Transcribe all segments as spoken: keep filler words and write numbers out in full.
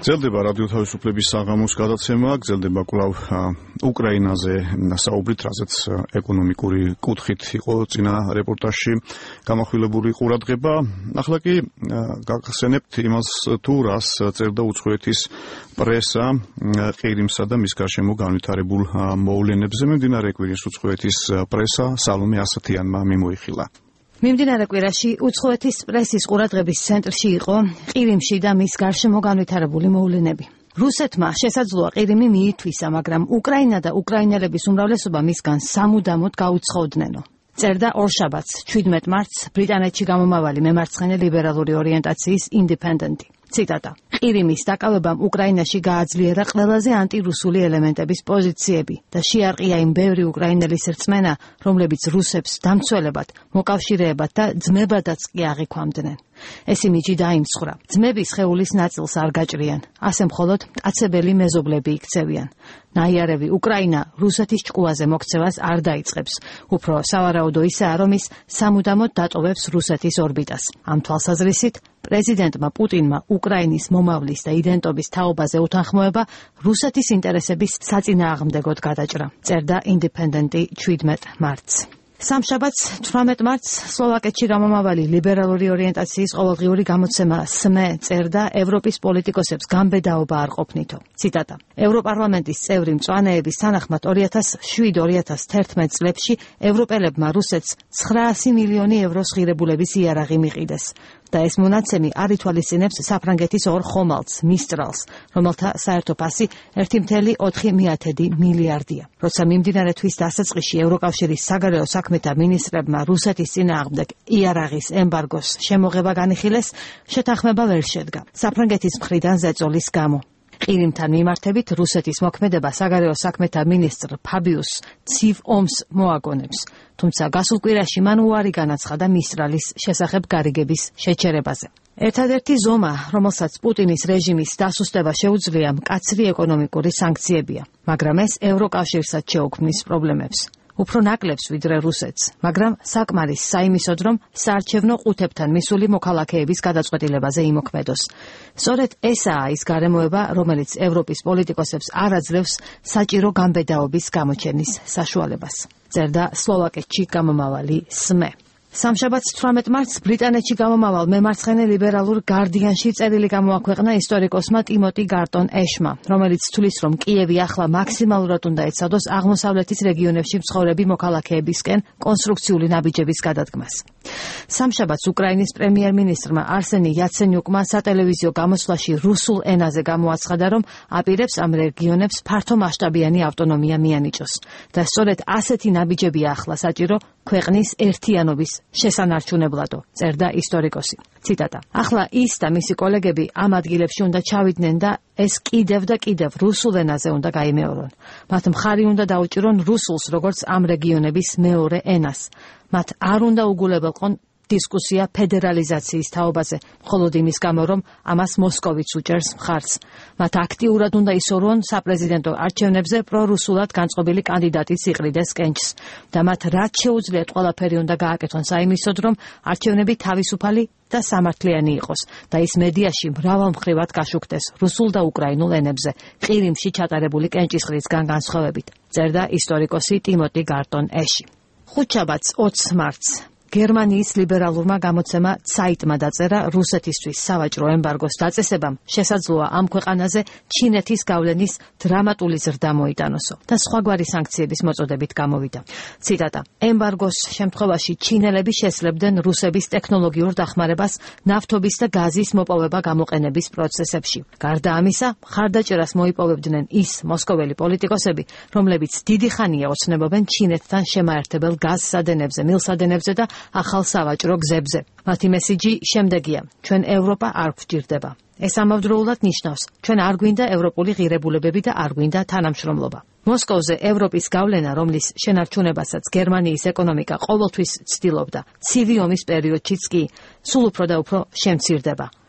გრძელდება რადიო თავისუფლების საღამოს გადაცემა, გრძელდება კვლავ უკრაინაზე საუბრით, რაზეც ეკონომიკური კუთხით იყო წინა რეპორტაჟში გამახვილებული ყურადღება. ახლა კი გახსენებთ იმას, თუ რას წერდა უცხოეთის პრესა ყირიმსა და მის გარშემო განვითარებულ მოვლენებზე. მიმდინარე კვირის უცხოეთის პრესა სალომე ასათიანმა მიმოიხილა. მიმდინარე კვირაში უცხოეთის პრესის ყურადღების ცენტრში იყო ყირიმში და მის გარშემო განვითარებული მოვლენები. რუსეთმა შესაძლოა ყირიმი მიითვისა, მაგრამ უკრაინა და უკრაინელების უმრავლესობა მისგან სამუდამოდ გაუცხოდნენ. წერდა ორშაბათს, ჩვიდმეტ მარტს, ბრიტანეთში გამომავალი მემარცხენე ლიბერალური ორიენტაციის ინდიპენდენტი. ციტატა: ყირიმის დაკავებამ უკრაინაში გააძლიერა ყველაზე ანტირუსული ელემენტების პოზიციები და შეარყია იმ ბევრი უკრაინელის რწმენა, რომლებიც რუსებს დამცველებად, მოკავშირეებად და ძმებადაც კი აღიქვამდნენ. ეს იმიჯი დაიმსხვრა. ძმების ხეულის ნაწილს არ გაჭრიან, ასე მხოლოდ მტაცებელი მეზობლები იქცევიან. ნაიარევი უკრაინა რუსეთის ჭკუაზე მოქცევას არ დაიწყებს. უფრო სავარაუდო ისაა, რომ ის სამუდამოდ დატოვებს რუსეთის ორბიტას. ამ თვალსაზრისით პრეზიდენტმა პუტინმა უკრაინის მომავლის და იდენტობის თაობაზე უთანხმოება რუსეთის ინტერესების საწინააღმდეგოდ გადაჭრა. წერდა ინდიპენდენტი ჩვიდმეტ მარტს. სამშაბათს თვრამეტ მარტს სლოვაკეთში გამომავალი ლიბერალური ორიენტაციის ყოველდღიური გამოცემა სმე წერდა ევროპის პოლიტიკოსებს გამბედაობა არ ყოფნითო. ციტატა: ევროპარლამენტის წევრი მწვანეების თანახმად ორი ათას შვიდ ორი ათას თერთმეტ წლებში ევროპელებმა რუსეთს ცხრაასი მილიონი ევროს ღირებულების იარაღი მიყიდეს. და ეს მონაცემი არ ითვალისწინებს საფრანგეთის ორ ხომალდს, მისტრალს, რომელთა საერთო ფასი ერთი მცდელო ოთხი მილიარდია. როცა მიმდინარე თვის დასაწყისში ევროკავშირის საგარეო საქმეთა მინისტრებმა რუსეთის წინააღმდეგ იარაღის ემბარგოს შემოღება განიხილეს, შეთანხმება ვერ შედგა. საფრანგეთის მხრიდან ზეწოლის გამო. ყირიმთან მიმართებით რუსეთის მოქმედება საგარეო საქმეთა მინისტრ ფაბიუს ცივ ომს მოაგონებს. თუმცა გასულ კვირაში მან უარი განაცხადა მისტრალის შესახებ გარიგების შეჩერებაზე. ერთადერთი ზომა, რომელსაც პუტინის რეჟიმის დასუსტება შეუძლია, მკაცრი ეკონომიკური სანქციებია, მაგრამ ეს ევროკავშირსაც შეუქმნის პრობლემებს. უფრო ნაკლებს ვიდრე რუსეთს, მაგრამ საკმარის საიმისოდ, რომ საარჩევნო ყუთებთან მისული მოქალაქეების გადაწყვეტილებაზე იმოქმედოს. სწორედ ესაა ის გარემოება, რომელიც ევროპის პოლიტიკოსებს არ აძლევს საჭირო გამბედაობის გამოჩენის საშუალებას. წერდა სლოვაკეთში გამომავალი სმე. სამშაბათს თვრამეტ მარტს ბრიტანეთში გამომავალ მემარცხენე ლიბერალურ გარდიანში წერილი გამოაქვეყნა ისტორიკოსმა ტიმოტი გარტონ ეშმა, რომელიც თვლის, რომ კიევი ახლა მაქსიმალურად უნდა ეცადოს აღმოსავლეთის რეგიონებში მცხოვრები მოქალაქეებისკენ კონსტრუქციული ნაბიჯების გადადგმას. სამშაბათს უკრაინის პრემიერ-მინისტრმა არსენი იაცენიუკმა სატელევიზიო გამოსვლაში რუსულ ენაზე გამოაცხადა, რომ აპირებს ამ რეგიონებს ფართომასშტაბიანი ავტონომია მიანიჭოს და სწორედ ასეთი ნაბიჯებია ახლა საჭირო ქვეყნის ერთიანობის შესანარჩუნებლადო, წერდა ისტორიკოსი. ციტატა: ახლა ის და მისი კოლეგები ამ ადგილებში უნდა ჩავიდნენ და ეს კიდევ და კიდევ რუსულ ენაზე უნდა გაიმეორონ. მათ მხარი უნდა დაუჭირონ რუსულს, როგორც ამ რეგიონების მეორე ენას. მათ არ უნდა უგულებელყონ დისკუსია ფედერალიზაციის თაობაზე, მხოლოდ იმის გამო, რომ ამას მოსკოვიც უჭერს მხარს. მათ აქტიურად უნდა ისურვონ საპრეზიდენტო არჩევნებზე პრორუსულად განწყობილი კანდიდატის იყრიდეს კენჭს და მათ რაც შეუძლიათ ყველაფერი უნდა გააკეთონ საიმისოდ, რომ არჩევნები თავისუფალი და სამართლიანი იყოს და ის მედიაში მრავალმხრივად გაშუქდეს რუსულ და უკრაინულ ენებზე, ყირიმში ჩატარებული კენჭისყრისგან განსხვავებით, წერდა ისტორიკოსი ტიმოტი გარტონ ეში. ხუთშაბათს ოცს მარტს გერმანიის ლიბერალურმა გამოცემა ცაიტმა დაწერა რუსეთისთვის სავაჭრო ემბარგოს დაწესებამ შესაძლოა ამ ქვეყანაზე ჩინეთის გავლენის დრამატული ზრდა მოიტანოსო და სხვაგვარი სანქციების მოწოდებით გამოვიდა. ციტატა: ემბარგოს შემთხვევაში ჩინელები შესლებდნენ რუსების ტექნოლოგიურ დახმარებას ნავთობის და გაზის მოპოვება გამოყენების პროცესებში. გარდა ამისა, მხარდაჭერას მოიპოვებდნენ ის მოსკოველი პოლიტიკოსები, რომლებიც დიდი ხანია ოცნებობენ ჩინეთთან შემაერთებელ გაზსადენებზე, მილსადენებზე და ახალ სავაჭრო გზებზე. მათი მესიჯი შემდეგია: ჩვენ ევროპა არ გვჭირდება. ეს ამავდროულად ნიშნავს, ჩვენ არ გვინდა ევროპული ღირებულებები და არ გვინდა თანამშრომლობა. მოსკოვზე ევროპის გავლენა, რომლის შენარჩუნებასაც გერმანიის ეკონომიკა ყოველთვის ცდილობდა, ცივი ომის პერიოდშიც კი სულ უფრო და უფრო შემცირდება.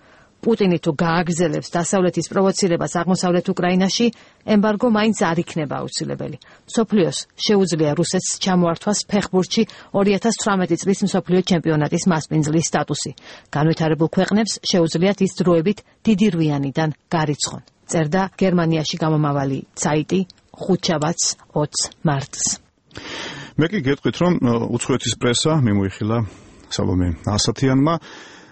პუტინი თუ გააგრძელებს დასავლეთის პროვოცირებას აღმოსავლეთ უკრაინაში, ემბარგო მაინც არ იქნება აუცილებელი. მსოფლიოს შეუძლია რუსეთს ჩამოართვას ფეხბურთში ორი ათას თვრამეტი წლის მსოფლიო ჩემპიონატის მასპინძლის სტატუსი. განვითარებულ ქვეყნებს შეუძლიათ ის დროებით დიდი რვიანიდან გარიცხონ. წერდა გერმანიაში გამომავალი საიტი ხუთშაბათს ოცი მარტს. მე კი გეტყვით, რომ უცხოეთის პრესა მიმოიხილა სალომე ასათიანმა